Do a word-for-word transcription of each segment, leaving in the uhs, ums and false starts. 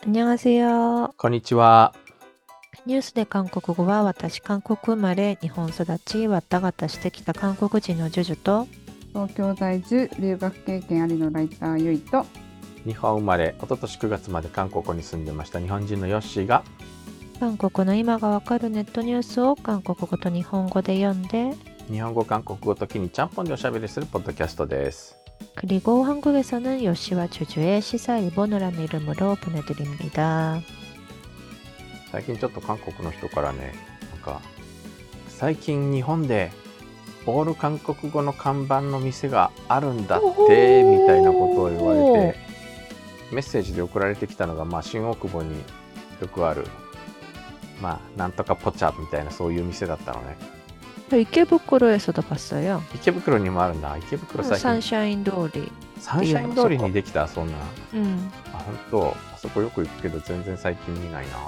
안녕하세요. こんにちは。 ニュースで韓国語は私、韓国生まれ、日本育ち、わったがったしてきた韓国人のジュジュと、 東京在住、留学経験ありのライターゆいと、 日本生まれ、一昨年くがつまで韓国に住んでました日本人のヨッシーが韓国の今がわかるネットニュースを韓国語と日本語で読んで、 日本語、韓国語ときにちゃんぽんでおしゃべりするポッドキャストです。 그리고 한국에서는 요시와 주주의 시사 일본어라는 이름으로 보내드립니다. 最近ちょっと韓国の人からね、なんか最近日本でオール韓国語の看板の店があるんだってみたいなことを言われて、メッセージで送られてきたのが、まあ新大久保によくある、まあなんとかポチャみたいなそういう店だったのね。 저 이케부쿠로에서도 봤어요. 池袋にもあるんだ。池袋最近 산샤인通り。 サンシャイン通りにできた。そんな、 うんあ、本当。あそこよく行くけど全然最近見ないな。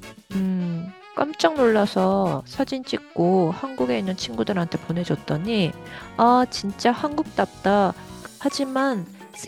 음, 깜짝 놀라서 사진 찍고 한국에 있는 친구들한테 보내줬더니, 아, 진짜 한국답다. 하지만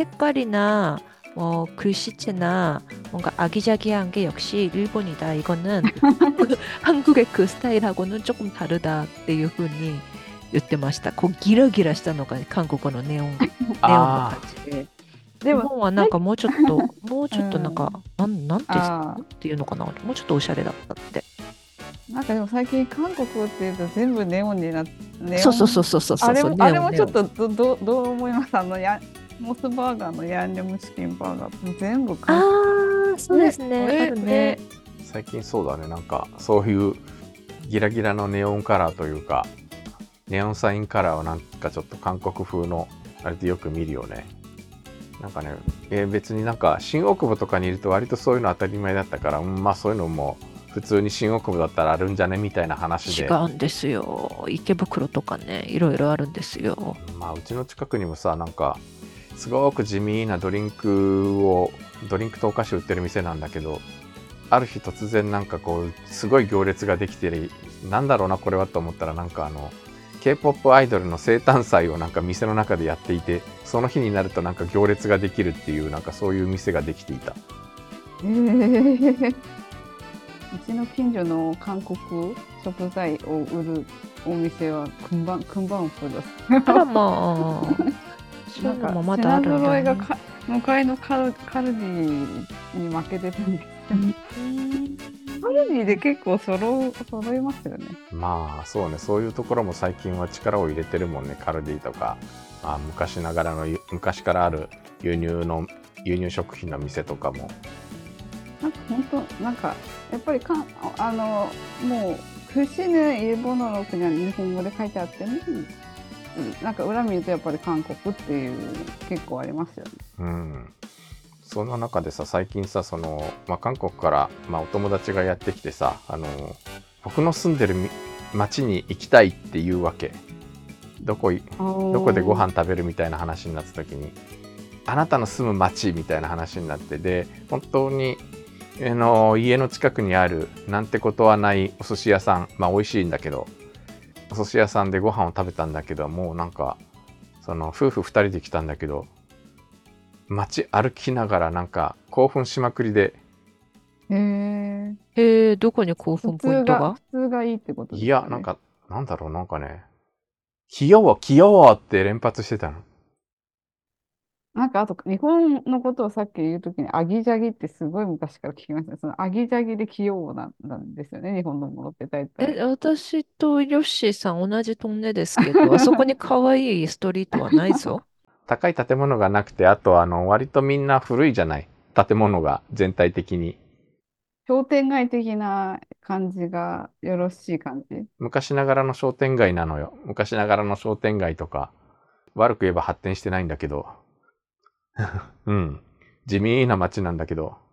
색깔이나 뭐 글씨체나 뭔가 아기자기한 게 역시 일본이다. 이거는 한국- 한국의 그 스타일하고는 조금 다르다. っていうふうに言ってました。こうギラギラしたのが韓国のネオン、ネオンのあ感じで。 でも、 日本はなんかもうちょっと、もうちょっとなんか、なんなんてあっていうのかな、もうちょっとおしゃれだったって。 ーなんかでも最近韓国っていうと全部ネオンになって、ネオンそうそうそうそうそうそう。 あれも、 ネオンあれもちょっネオンとどどどう思いますあのやモスバーガーのヤンニョムチキンバーガーも全部あ韓あ、そうですね。 ねあるね。 最近そうだね。なんかそういうギラギラのネオンカラーというか、ネオンサインカラーはなんかちょっと韓国風のあれでよく見るよね。なんかね、えー別になんか新大久保とかにいると割とそういうの当たり前だったから、うん、まあそういうのも普通に新大久保だったらあるんじゃねみたいな話で、 違うんですよ。池袋とかね、いろいろあるんですよ。 まあうちの近くにもさ、なんかすごく地味なドリンクをドリンクとお菓子売ってる店なんだけど、ある日突然なんかこうすごい行列ができてる、なんだろうなこれはと思ったら、なんかあの K-ポップ アイドルの生誕祭をなんか店の中でやっていて、その日になるとなんか行列ができるっていう、なんかそういう店ができていた。 えーうちの近所の韓国食材を売るお店はクンバンクンバンフです。 あらまあ、そうないんかうのもまだあるんだね。 品揃えがか向かいのカルカルディに負けてたんですけど、 うんカルディで結構揃う揃いますよね。 まあそうね、そういうところも最近は力を入れてるもんね。カルディとか、まあ、昔ながらのゆ昔からある輸入の輸入食品の店とかも。 なんか本当なんかやっぱりかんあのもう글씨는 일본어로 그냥 일본어で書いてあっても、うんなんか裏見るとやっぱり韓国っていう結構ありますよね。 うん、その中でさ、最近さ、その、まあ、韓国から、まあ、お友達がやってきてさ、あの僕の住んでるみ町に行きたいっていうわけ。どこいどどこでご飯食べるみたいな話になった時に、あなたの住む町みたいな話になって、で本当にあの家の近くにあるなんてことはないお寿司屋さん、まあ美味しいんだけど、お寿司屋さんでご飯を食べたんだけど、もうなんかその夫婦ふたりで来たんだけど、街歩きながらなんか興奮しまくりで、 へえ。 へえ、どこに興普奮ポイン通がトが普通がいいってことですいかね。 やなんかなんだろう、なんかね、器用器用って連発してたの。 なんかあと日本のことをさっき言うときにアギジャギってすごい昔から聞きましたね。そのアギジャギで器用なんなんですよね。日本のものって大え、 体。 私とヨッシーさん同じトンネですけど、あそこに可愛いストリートはないぞ。 高い建物がなくて、あとあの割とみんな古いじゃない、建物が全体的に。 商店街的な感じがよろしい感じ。 昔ながらの商店街なのよ。昔ながらの商店街とか、悪く言えば発展してないんだけど、うん、地味な街なんだけど、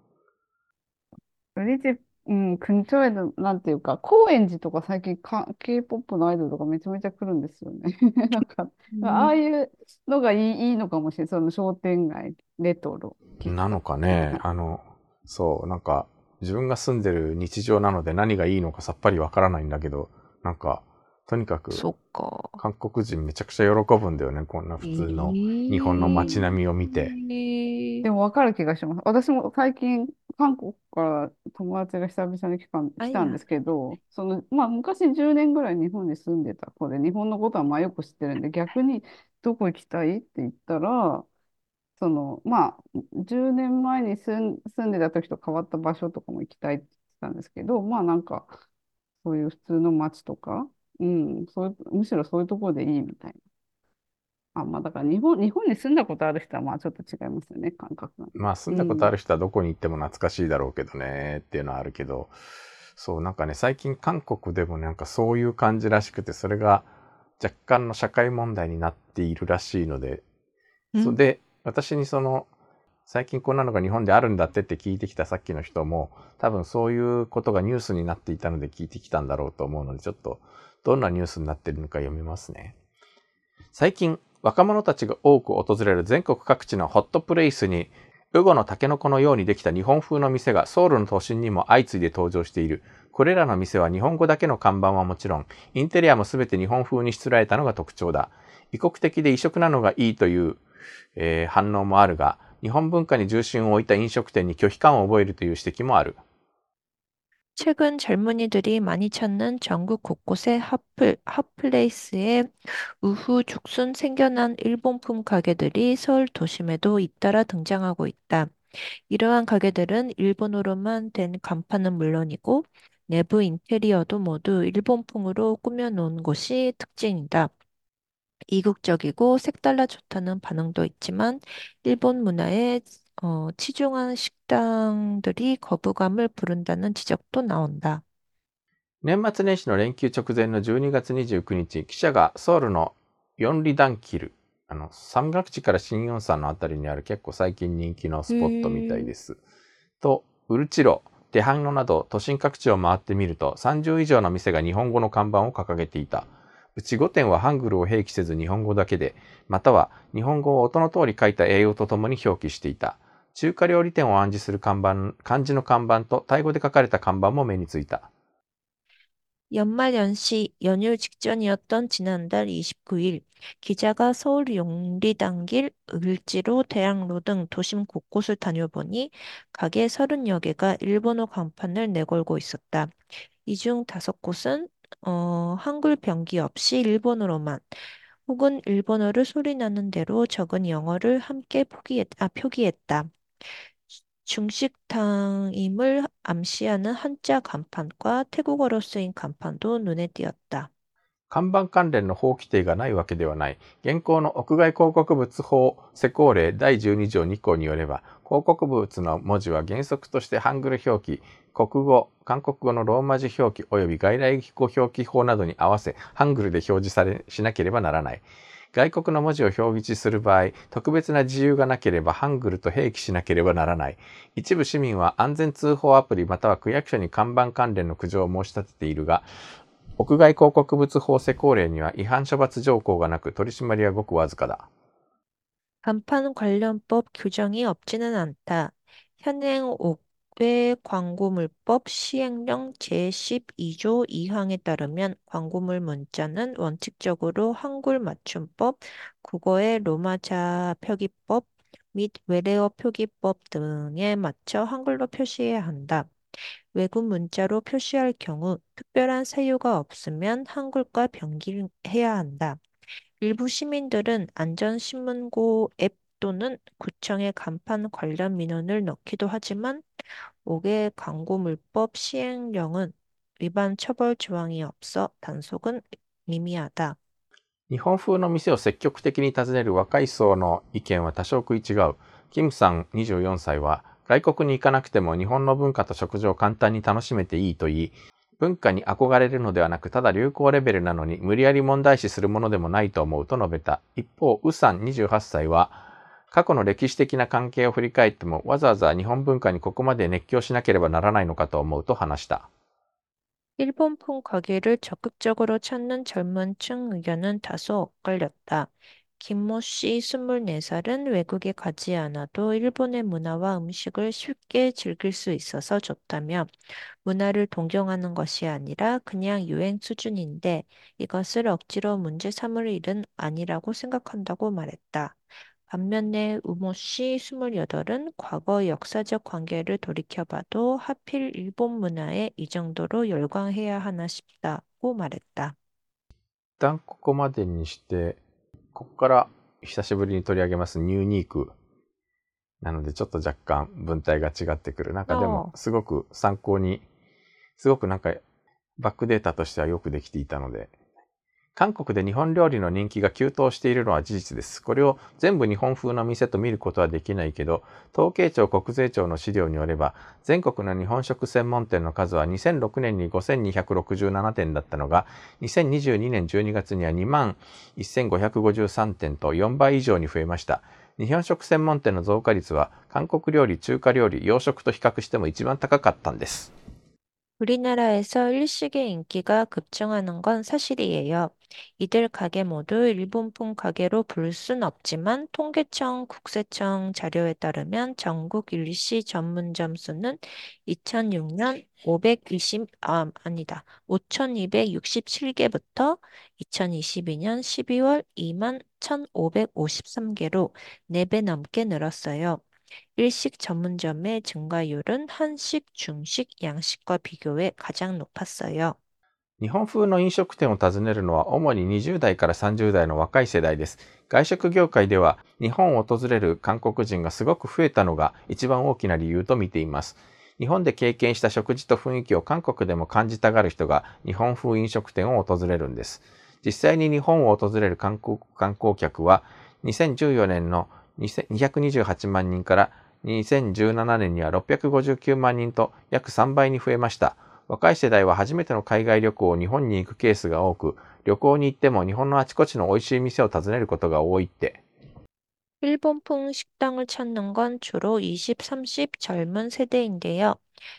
우리 집、うん、근처에는なんていうか、高円寺とか最近か K-ポップ のアイドルとかめちゃめちゃ来るんですよね。なんか、ああいうのがいい、いいのかもしれない。その商店街、レトロ、喫茶なのかみたいね。 な。 あの、そう、なんか、自分が住んでる日常なので何がいいのかさっぱりわからないんだけど、なんか、とにかく、 そっか。 韓国人めちゃくちゃ喜ぶんだよね。こんな普通の日本の街並みを見て。 えーでも分かる気がします。私も最近、 韓国から友達が久々に来たんあ、いや。 来たんですけど、その、まあ、昔じゅうねんぐらい日本に住んでた子で、日本のことはまあよく知ってるんで、逆にどこ行きたいって言ったら、その、まあ、じゅうねんまえに住ん、住んでた時と変わった場所とかも行きたいって言ってたんですけど、まあなんか、そういう普通の街とか、うん、そういう、むしろそういうところでいいみたいな。あ、まあだから日本、日本に住んだことある人はまあちょっと違いますよね、感覚がね。 まあ住んだことあうん。 る人はどこに行っても懐かしいだろうけどねっていうのはあるけど、そうなんかね、最近韓国でもなんかそういう感じらしくて、それが若干の社会問題になっているらしいので、そうんで、私にその、最近こんなのが日本であるんだってって聞いてきたさっきの人も、多分そういうことがニュースになっていたので聞いてきたんだろうと思うので、ちょっとどんなニュースになっているのか読みますね。最近、若者たちが多く訪れる全国各地のホットプレイスに、ウゴのタケノコのようにできた日本風の店がソウルの都心にも相次いで登場している。これらの店は日本語だけの看板はもちろん、インテリアもすべて日本風にしつらえたのが特徴だ。異国的で異色なのがいいという、えー反応もあるが、日本文化に重心を置いた飲食店に拒否感を覚えるという指摘もある。 최근 젊은이들이 많이 찾는 전국 곳곳의 핫플, 핫플레이스에 우후죽순 생겨난 일본품 가게들이 서울 도심에도 잇따라 등장하고 있다. 이러한 가게들은 일본어로만 된 간판은 물론이고 내부 인테리어도 모두 일본풍으로 꾸며놓은 곳이 특징이다. 이국적이고 색달라 좋다는 반응도 있지만 일본 문화에 어, 치중한 식당들이 거부감을 부른다는 지적도 나온다. 年末年始の連休直前のじゅうにがつにじゅうくにち、記者がソウルのヨンリダンキル、あの、山岳地から新ヨン山のあたりにある結構最近人気のスポットみたいです。と、ウルチロ、テハンノなど都心各地を回ってみるとさんじゅう以上の店が日本語の看板を掲げていた。うちごてんはハングルを併記せず日本語だけで、または日本語を音の通り書いた英語とともに表記していた。中華料理店を暗示する看板、漢字の看板とタイ語で書かれた看板も目についた。 연말연시 연휴 직전이었던 지난달 이십구 일, 기자가 서울 용리단길, 을지로, 대학로 등 도심 곳곳을 다녀보니 가게 서른여 개가 일본어 간판을 내걸고 있었다. 이 중 다섯 곳은 어, 한글 병기 없이 일본어로만 혹은 일본어를 소리나는 대로 적은 영어를 함께 포기했, 아, 표기했다. 중식당임을 암시하는 한자 간판과 태국어로 쓰인 간판도 눈에 띄었다. 看板関連の法規定がないわけではない。現行の屋外広告物法施行令だいじゅうにじょうに項によれば、広告物の文字は原則としてハングル表記、国語、韓国語のローマ字表記及び外来語表記法などに合わせ、ハングルで表示されしなければならない。外国の文字を表示する場合、特別な自由がなければハングルと併記しなければならない。一部市民は安全通報アプリまたは区役所に看板関連の苦情を申し立てているが、屋外広告物法施行令には違反処罰条項がなく取り締まりはごくわずかだ。 간판 관련법 규정이 없지는 않다. 현행 옥외 광고물법 시행령 제십이 조 이 항에 따르면 광고물 문자는 원칙적으로 한글 맞춤법, 국어의 로마자 표기법 및 외래어 표기법 등에 맞춰 한글로 표시해야 한다. 외국 문자로 표시할 경우 특별한 사유가 없으면 한글과 병기해야 한다. 일부 시민들은 안전신문고 앱 또는 구청의 간판 관련 민원을 넣기도 하지만 옥외 광고물법 시행령은 위반 처벌 조항이 없어 단속은 미미하다. 日本風の店を積極的に訪ねる若い層の意見は多少食い違う。キムさんにじゅうよんさいは、外国に行かなくても日本の文化と食事を簡単に楽しめていいと言い、文化に憧れるのではなく、ただ流行レベルなのに無理やり問題視するものでもないと思うと述べた。一方、ウさんにじゅうはっさいは、過去の歴史的な関係を振り返っても、わざわざ日本文化にここまで熱狂しなければならないのかと思うと話した。 일본풍 가게를 적극적으로 찾는 젊은 층 의견은 다소 엇갈렸다. 김모 씨 스물네 살은 외국에 가지 않아도 일본의 문화와 음식을 쉽게 즐길 수 있어서 좋다며 문화를 동경하는 것이 아니라 그냥 유행 수준인데 이것을 억지로 문제 삼을 일은 아니라고 생각한다고 말했다. 반면에 우모 씨 스물여덟은 과거 역사적 관계를 돌이켜봐도 하필 일본 문화에 이 정도로 열광해야 하나 싶다고 말했다. 一旦ここまでにして、ここから久しぶりに取り上げますニューニークなのでちょっと若干文体が違ってくる。なんかでも 어, すごく参考に、すごくなんかバックデータとしてはよくできていたので、韓国で日本料理の人気が急騰しているのは事実です。これを全部日本風の店と見ることはできないけど、統計庁国税庁の資料によれば、全国の日本食専門店の数はにせんろくねんにごせんにひゃくろくじゅうななてんだったのが、にせんにじゅうにねんじゅうにがつにはにまんせんごひゃくごじゅうさんてんとよんばい以上に増えました。日本食専門店の増加率は、韓国料理、中華料理、洋食と比較しても一番高かったんです。 우리나라에서 일식의 인기가 급증하는 건 사실이에요. 이들 가게 모두 일본풍 가게로 부를 순 없지만 통계청 국세청 자료에 따르면 전국 일시 전문점 수는 이천육 년 오백이십, 아, 아니다. 오천이백육십칠 개부터 이천이십이 년 십이월 이만 천오백오십삼 개로 네 배 넘게 늘었어요. 일식 전문점의 증가율은 한식, 중식, 양식과 비교해 가장 높았어요. 日本風の飲食店を訪ねるのは主ににじゅう代からさんじゅう代の若い世代です。外食業界では日本を訪れる韓国人がすごく増えたのが一番大きな理由と見ています。日本で経験した食事と雰囲気を韓国でも感じたがる人が日本風飲食店を訪れるんです。実際に日本を訪れる韓国観光客はにせんじゅうよねんのにひゃくにじゅうはちまん人からにせんじゅうななねんにはろっぴゃくごじゅうきゅうまん人と約さんばいに増えました。若い世代は初めての海外旅行を日本に行くケースが多く、旅行に行っても日本のあちこちの美味しい店を訪ねることが多いって。 일본풍 식당을 찾는 건 주로 이십, 삼십 젊은 세대인데요.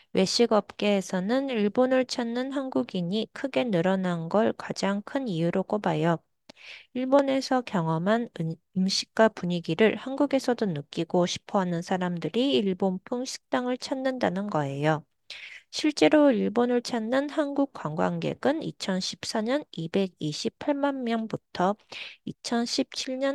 외식업계에서는 일본을 찾는 한국인이 크게 늘어난 걸 가장 큰 이유로 꼽아요. 일본에서 경험한 음- 음식과 분위기를 한국에서도 느끼고 싶어 하는 사람들이 일본풍 식당을 찾는다는 거예요. 실제로 일본을 찾는 한국 관광객은 이천십사 년 이백이십팔만 명부터 이천십칠 년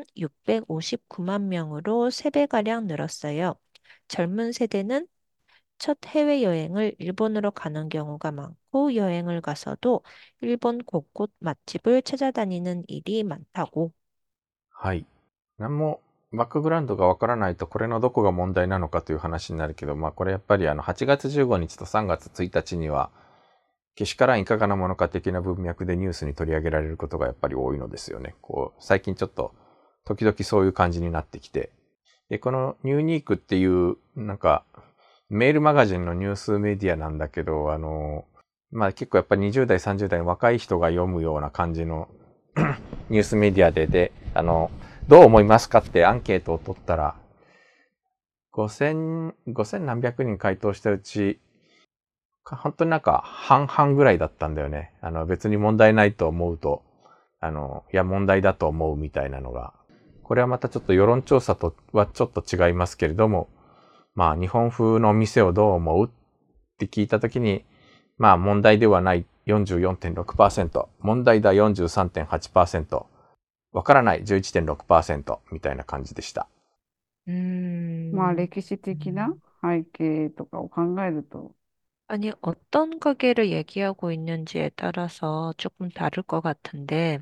육백오십구만 명으로 세 배가량 늘었어요. 젊은 세대는 첫 해외여행을 일본으로 가는 경우가 많고 여행을 가서도 일본 곳곳 맛집을 찾아다니는 일이 많다고. はい。何もバックグラウンドがわからないとこれのどこが問題なのかという話になるけど、まあこれやっぱりあのはちがつじゅうごにちとさんがつついたちには、けしからんいかがなものか的な文脈でニュースに取り上げられることがやっぱり多いのですよね。こう、最近ちょっと時々そういう感じになってきて。で、このニューニークっていう、なんか、メールマガジンのニュースメディアなんだけど、あの、まあ結構やっぱりにじゅう代、さんじゅう代の若い人が読むような感じのニュースメディアで、で、あの、どう思いますかってアンケートを取ったら、ごせん、ごせん何百人回答したうち、本当になんか半々ぐらいだったんだよね。あの別に問題ないと思うと、あの、いや問題だと思うみたいなのが。これはまたちょっと世論調査とはちょっと違いますけれども、まあ日本風の店をどう思うって聞いたときに、まあ問題ではない よんじゅうよんてんろくパーセント、問題だ よんじゅうさんてんはちパーセント、わからない じゅういちてんろくパーセント みたいな感じでした。 まあ 음, 歴史的な背景とかを考えると、 아니, 어떤 가게를 얘기하고 있는지에 따라서 조금 다를 것 같은데,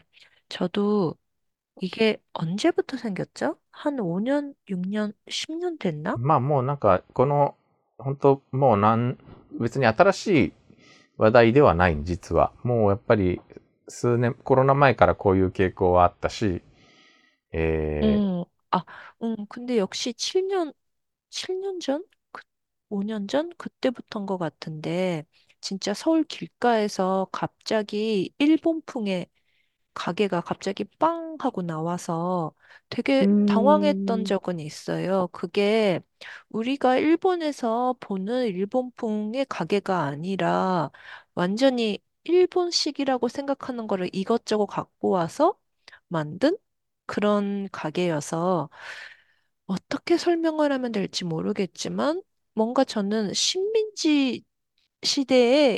저도 이게 언제부터 생겼죠? 한 오 년, 육 년, 십 년 됐나? まあもうなんかこの本当もうなん別に新しい話題ではない、実は。もうやっぱり数年、コロナ前からこういう傾向はあったし、えー、 응, 아, 응, 근데 역시 칠 년, 칠 년 전? 그, 오 년 전? 그때부터인 것 같은데, 진짜 서울 길가에서 갑자기 일본풍의 가게가 갑자기 빵 하고 나와서 うー 되게 당황했던 ん、 적은 있어요. 그게 우리가 일본에서 보는 일본풍의 가게가 아니라 완전히 일본식이라고 생각하는 거를 이것저것 갖고 와서 만든 그런 가게여서 어떻게 설명을 하면 될지 모르겠지만 뭔가 저는 식민지 시대의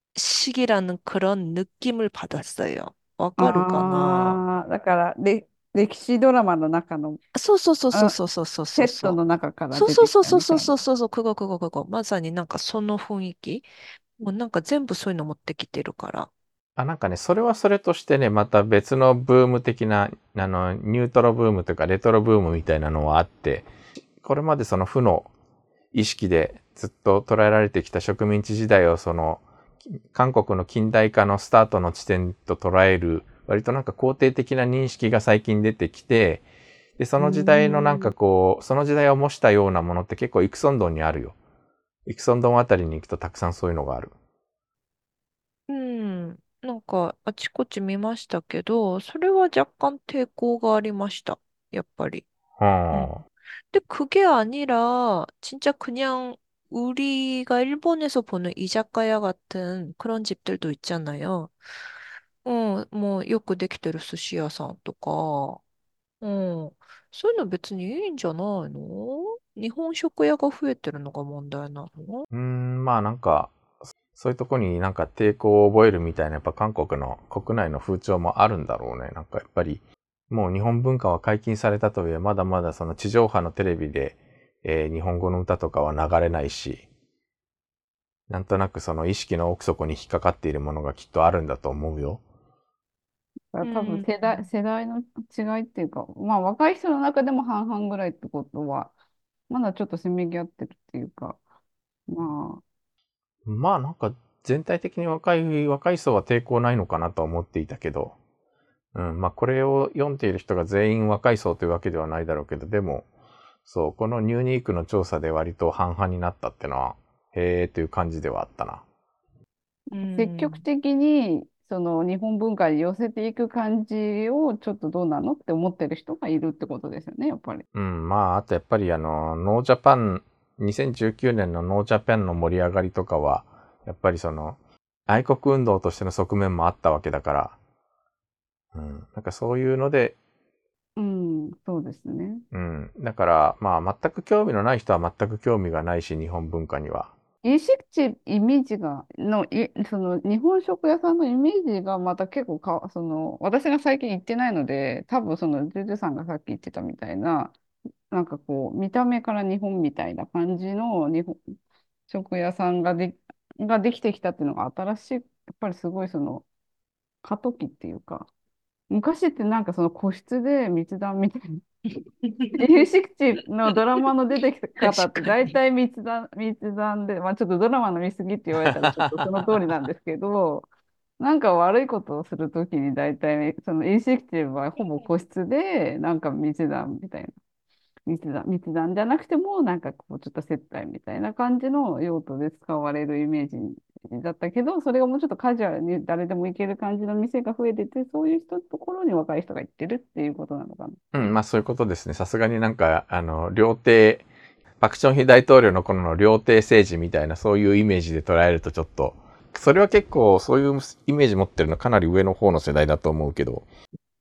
일본식이라는 그런 느낌을 받았어요. わかるかな？ ああ、だから、で、 歴史ドラマの中の、 そうそうそうそうあ、 そうそうそうセットそうそう。 の中からそう出てきそうそうそうたみたいな。 そうそうそうそう、くごくごくご。まさになんかその雰囲気。もうなんか全部そういうの持ってきてるから。 あ、なんかね、それはそれとしてね、また別のブーム的な、あの、ニュートロブームというかレトロブームみたいなのはあって、これまでその負の意識でずっと捉えられてきた植民地時代をその、韓国の近代化のスタートの地点と捉える、割となんか肯定的な認識が最近出てきて、で、そうーの時代のなんん。 かこう、その時代を模したようなものって結構イクソンドンにあるよ。イクソンドンあたりに行くとたくさんそういうのがある。 うん。なんかあちこち見ましたけど、それは若干抵抗がありました。やっぱり。음. はあ。 근데 그게 아니라 진짜 그냥 우리가 일본에서 보는 이자카야 같은 그런 집들도 있잖아요. 어, 뭐, 요크 데키테르 스시야산とか, 어, そういうの別にいいんじゃないの日本食屋が増えてるのが問題なの？ うーん、まあなんか、そういうとこになんか抵抗を覚えるみたいな、やっぱ韓国の国内の風潮もあるんだろうね。なんかやっぱり、もう日本文化は解禁されたとはいえ、まだまだその地上波のテレビで、えー日本語の歌とかは流れないし、なんとなくその意識の奥底に引っかかっているものがきっとあるんだと思うよ。 多分うん。 世代、世代の違いっていうか、まあ若い人の中でも半々ぐらいってことは、まだちょっとせめぎ合ってるっていうか、まあ、 まあなんか全体的に若い、若い層は抵抗ないのかなと思っていたけど、うん、まあこれを読んでいる人が全員若い層というわけではないだろうけど、でも、そう、このニューニークの調査で割と半々になったってのは、へーという感じではあったな。 う積極ん。 的にその日本文化に寄せていく感じをちょっとどうなのって思ってる人がいるってことですよね、やっぱり。 うん、まあ、あとやっぱりあの、ノージャパン、にせんじゅうきゅうねんのノージャパンの盛り上がりとかは、やっぱりその、愛国運動としての側面もあったわけだから、うん、なんかそういうので、 うん、そうですね。 うん、だからまあ全く興味のない人は全く興味がないし、日本文化には。 飲食地イメージが、の、い、その日本食屋さんのイメージがまた結構か、その、私が最近行ってないので、多分その、ジュジュさんがさっき言ってたみたいな、なんかこう、見た目から日本みたいな感じの日本食屋さんがで、ができてきたっていうのが新しい、やっぱりすごいその、過渡期っていうか、昔ってなんかその個室で密談みたいな、有識地のドラマの出てきた方って確かに。 大体密談、密談で、まあちょっとドラマの見過ぎって言われたらちょっとその通りなんですけど、なんか悪いことをするときに大体その有識地はほぼ個室でなんか密談みたいな。密談、密談じゃなくても、なんかこう、ちょっと接待みたいな感じの用途で使われるイメージだったけど、それがもうちょっとカジュアルに誰でも行ける感じの店が増えてて、そういう人のところに若い人が行ってるっていうことなのかな。 うん、まあそういうことですね。さすがになんか、あの、料亭、パクチョンヒ大統領の頃の料亭政治みたいなそういうイメージで捉えるとちょっと、それは結構そういうイメージ持ってるのかなり上の方の世代だと思うけど、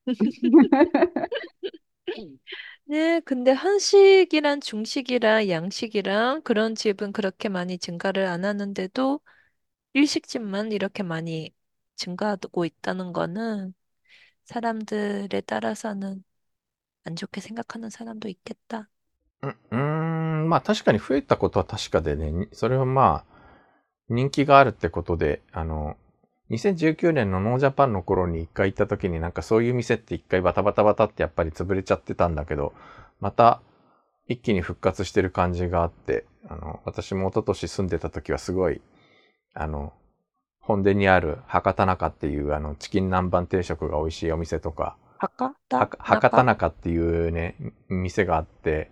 네, 근데 한식이랑 중식이랑 양식이랑 그런 집은 그렇게 많이 증가를 안 하는데도 일식집만 이렇게 많이 증가하고 있다는 거는 사람들에 따라서는 안 좋게 생각하는 사람도 있겠다. ううーん、まあ確かに増えたことは確かでね、それはまあ人気があるってことで、あの、にせんじゅうきゅうねんのノージャパンの頃に一回行った時になんかそういう店って一回バタバタバタってやっぱり潰れちゃってたんだけど、また一気に復活してる感じがあって、あの、私も一昨年住んでた時はすごい、あの、本殿にある博多中っていうあのチキン南蛮定食が美味しいお店とか、 아까? は 나? 博多 나가? 中っていうね、店があって、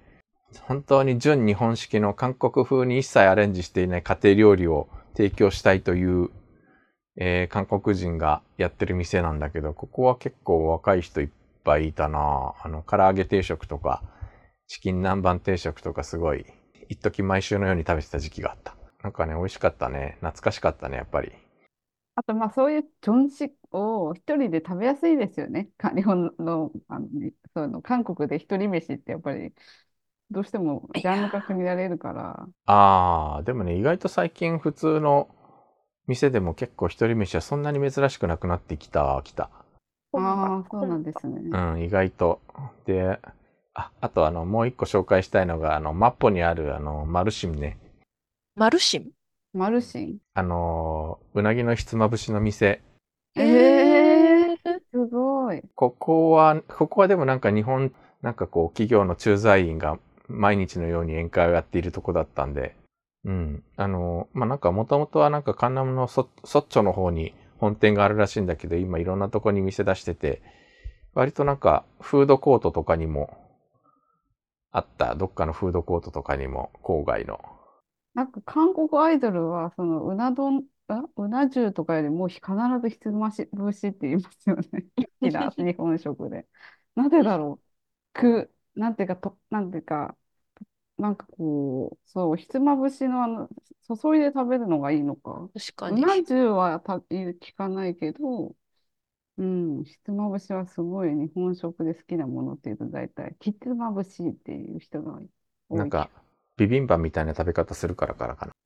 本当に純日本式の韓国風に一切アレンジしていない家庭料理を提供したいという、えー韓国人がやってる店なんだけど、ここは結構若い人いっぱいいたな。あの、唐揚げ定食とか、チキン南蛮定食とかすごい、一時毎週のように食べてた時期があった。なんかね、美味しかったね。懐かしかったね、やっぱり。 あと、まあ、そういうジョンシを一人で食べやすいですよね。か日本の、あの、そういうの、韓国で一人飯ってやっぱり、どうしてもジャンルが 이야, 区切られるから、 あー、でもね、意外と最近普通の店でも結構一人飯はそんなに珍しくなくなってきた、きた。 本場、 ああ、そうな本場。 んですね。 うん、意外と。で、あ、あとあの、もう一個紹介したいのが、あの、マッポにある、あの、マルシムね。 マルシン。 マルシン。 あの、うなぎのひつまぶしの店。 ええー、 へえ。 すごい。 ここは、ここはでもなんか日本、なんかこう、企業の駐在員が毎日のように宴会をやっているとこだったんで、うん。あの、まあ、なんかもともとはなんかカンナムのそ、そっちょの方に本店があるらしいんだけど、今いろんなとこに店出してて、割となんかフードコートとかにもあった、どっかのフードコートとかにも郊外の。 なんか韓国アイドルは、そのうな丼、あうな重とかよりも必ずひつまぶしって言いますよね。好きな日本食で。なぜだろう。く、なんていうか、と、なんていうか、なんかこう、そう、ひつまぶしのあの、注いで食べるのがいいのか。 確かに。 うな重はた、聞かないけど、うん、ひつまぶしはすごい日本食で好きなものっていうと大体、ひつまぶしっていう人が多い気が。 なんか、ビビンバみたいな食べ方するからからかな。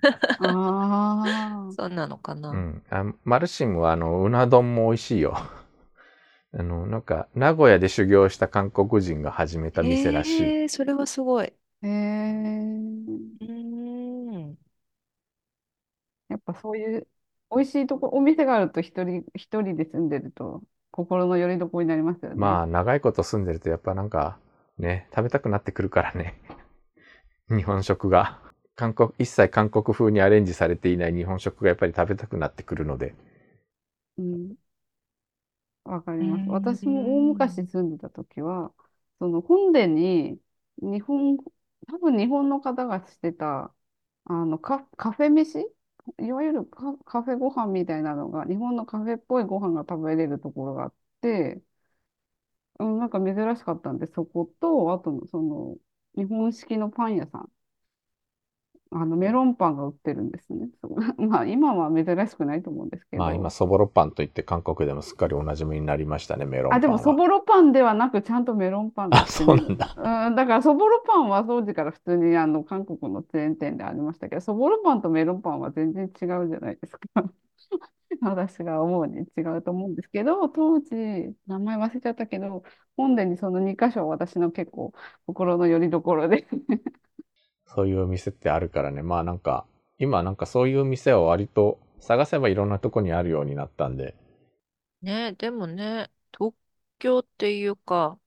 ああ、 そうなのかな。 うん。あ、マルシムはあの、うな丼も美味しいよ。あの、なんか、名古屋で修行した韓国人が始めた店らしい。 へえ、それはすごい。 へえ。 うーん。 やっぱそういう美味しいとこ、お店があると一人、一人で住んでると心の拠り所になりますよね。 まあ、長いこと住んでるとやっぱなんか、ね、食べたくなってくるからね。日本食が。韓国、一切韓国風にアレンジされていない日本食がやっぱり食べたくなってくるので。 うん、わかりうーます。私も大昔ん。 住んでた時は、その本殿に日本、多分日本の方がしてた、あのカ、カフェ飯いわゆるカ、カフェご飯みたいなのが、日本のカフェっぽいご飯が食べれるところがあって、うん、なんか珍しかったんで、そこと、あと、その、日本式のパン屋さん。あの、メロンパンが売ってるんですね。そうまあ、今は珍しくないと思うんですけまあ今、 ど。 そぼろパンといって韓国でもすっかりお馴染みになりましたね、メロあ、でも、 ンパンは。 そぼろパンではなく、ちゃんとメロンパンであ、 すってめ、うん、 そうなんだ。 だから、そぼろパンは当時から普通に、あの、韓国のチェーン店でありましたけど、そぼろパンとメロンパンは全然違うじゃないですか。私が思うに違うと思うんですけど、当時、名前忘れちゃったけど、本殿にそのに箇所、私の結構心の拠り所で。 そういうお店ってあるからね。まあなんか、今なんかそういう店は割と探せばいろんなとこにあるようになったんで。 네, 때문에 도쿄 때유가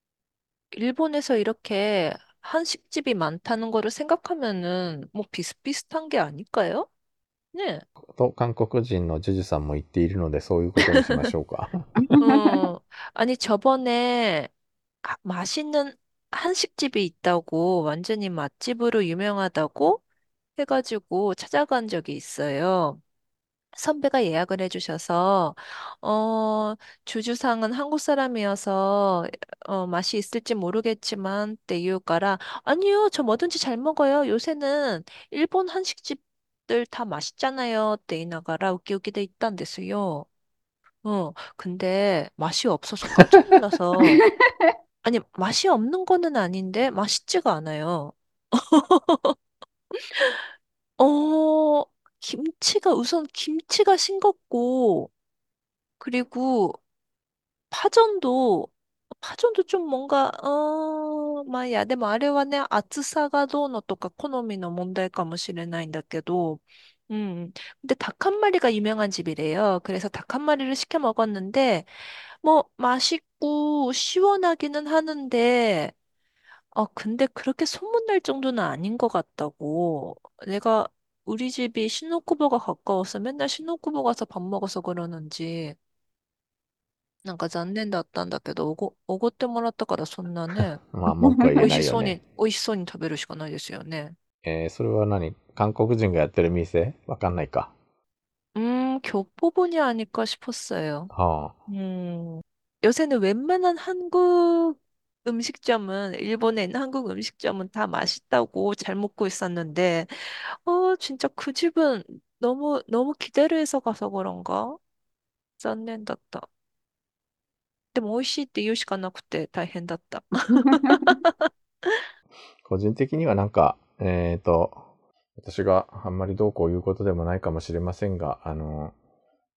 일본에서 이렇게 한식집이 많다는 거를 생각하면은 뭐 비슷비슷한 게 아닐까요? 네. と、韓国人のジュジュさんも言っているので、そういうことにしましょうか。 어, 아니 저번에 아, 맛있는 한식집이 있다고 완전히 맛집으로 유명하다고 해가지고 찾아간 적이 있어요. 선배가 예약을 해주셔서, 어, 주주상은 한국 사람이어서, 어, 맛이 있을지 모르겠지만, 때 이유가라, 아니요, 저 뭐든지 잘 먹어요. 요새는 일본 한식집들 다 맛있잖아요. 때 이나가라, 웃기 웃기 돼 있단 데서요. 어, 근데 맛이 없어서 깜짝 놀라서, 아니, 맛이 없는 거는 아닌데, 맛있지가 않아요. 어, 김치가, 우선 김치가 싱겁고, 그리고 파전도, 파전도 좀 뭔가, 어, まあ、いや、でもあれはね、厚さがどうのとか好みの問題かもしれないんだけど、うん。근데 닭 한 마리가 유명한 집이래요. 그래서 닭 한 마리를 시켜 먹었는데, 뭐, 맛있고, 시원하기는 하는데, 어, 근데 그렇게 소문날 정도는 아닌 것 같다고. 내가, 우리 집이 신혼부부가 가까워서 맨날 신혼부부 가서 밥 먹어서 그러는지, なんか残念だったんだけど、おご、おごってもらったからそんなね、 まあ文句は言え美味しそうに、 ないよね。 美味しそうに食べるしかないですよね。 えー、それは何韓国人がやってる店わかんないか。 음, 교포분이 아닐까 싶었어요. はあ。 음, 요새는 웬만한 한국 음식점은, 일본에 있는 한국 음식점은 다 맛있다고 잘 먹고 있었는데, 어, 진짜 그 집은 너무, 너무 기대를 해서 가서 그런가? 残念だった。でも美味しいって言うしかなくて大変だった。 個人的にはなんか、えっと、私があんまりどうこう言うことでもないかもしれませんが、あの、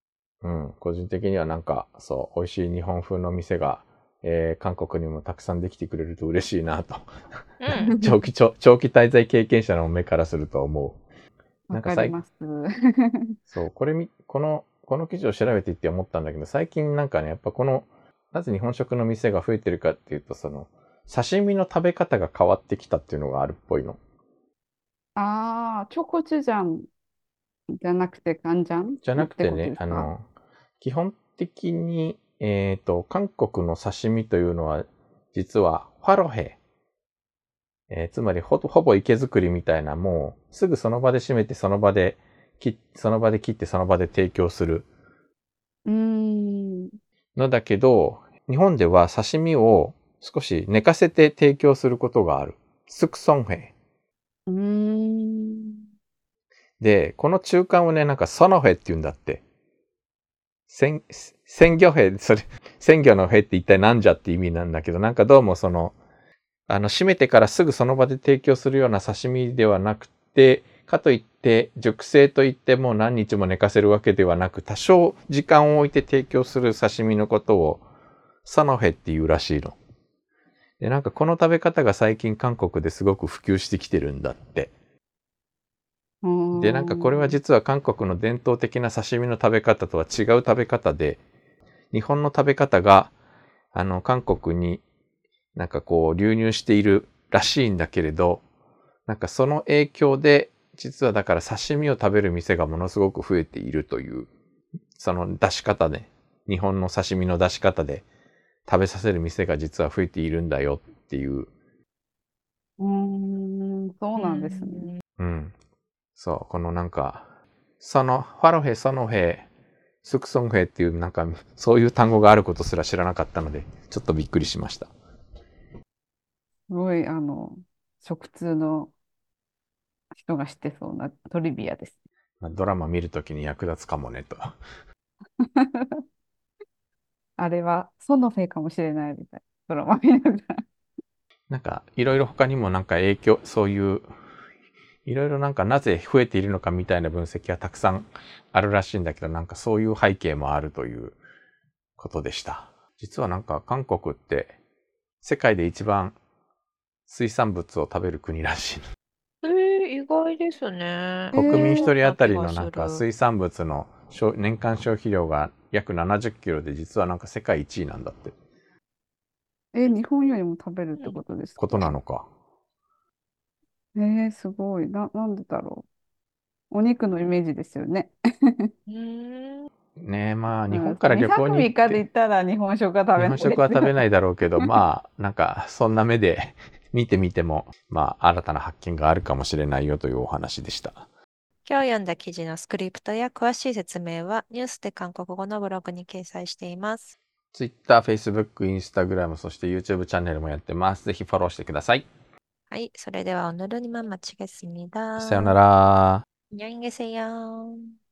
うん、個人的にはなんか、そう、美味しい日本風の店が、えー韓国にもたくさんできてくれると嬉しいなと。 うん。 長期、長長期滞在経験者の目からすると思う。なわんか最かります。 そう、これみ、この、この記事を調べていって思ったんだけど、最近なんかね、やっぱこの、なぜ日本食の店が増えてるかっていうと、その、刺身の食べ方が変わってきたっていうのがあるっぽいの。 ああ、チョコチュジャンじゃなくてカンジャンじゃなくっててね、 ことですか？ あの、基本的に、えっと、韓国の刺身というのは、実は、ファロヘ、えーつまりほ、ほぼ池作りみたいな、もう、すぐその場で締めて、その場で切、その場で切って、その場で提供するうーん。 のだけど、日本では刺身を少し寝かせて提供することがある。スクソンヘうーん。 で、この中間をね、なんかソノヘって言うんだって。鮮鮮魚ヘ、それ、鮮魚のヘって一体なんじゃって意味なんだけど、なんかどうもその、あの、締めてからすぐその場で提供するような刺身ではなくて、かといって、熟成といっても何日も寝かせるわけではなく、多少時間を置いて提供する刺身のことを、ソノヘっていうらしいの。で、なんかこの食べ方が最近韓国ですごく普及してきてるんだって。 うーで、なんかこれはん。 実は韓国の伝統的な刺身の食べ方とは違う食べ方で、日本の食べ方が、あの、韓国になんかこう流入しているらしいんだけれど、なんかその影響で、実はだから刺身を食べる店がものすごく増えているという、その出し方で、日本の刺身の出し方で食べさせる店が実は増えているんだよっていう、 うーん、そうなんですね。 うん。そう、このなんか、その、ファロヘ、ソノヘ、スクソンヘっていうなんか、そういう単語があることすら知らなかったので、ちょっとびっくりしました。 すごい、あの、食通の人が知ってそうなトリビアです。 まあドラマ見るときに役立つかもねと。 あれは、ソノフェかもしれないみたいな。ドラマ見ながら。 なんか、いろいろ他にもなんか影響、そういう、いろいろなんかなぜ増えているのかみたいな分析はたくさんあるらしいんだけど、なんかそういう背景もあるということでした。実はなんか韓国って世界で一番水産物を食べる国らしい。 えー、意外ですね。 えー国民一人当たりのそんな気がするなんか水産物の消年間消費量が約ななじゅっキロで実はなんか世界一位なんだってえ、日本よりも食べるってことですことなか？ のか。 えー、すごい。な、なんでだろう。お肉のイメージですよね。 うーん。 ねえ、まあうん、 日本から旅行にはくに行っみっかでて、 行ったら日本食は食日べないですよ本食は食べないね。 だろうけど、まあなんかそんな目で見てみても、まあ新たな発見があるかもしれないよというお話でした。 今日読んだ記事のスクリプトや詳しい説明はニュースで韓国語のブログに掲載しています。 Twitter、Facebook、Instagram、そして YouTube チャンネルもやってます。ぜひフォローしてください。 はい、それでは오늘은이만마치겠습니다。 さよなら。 안녕히계세요。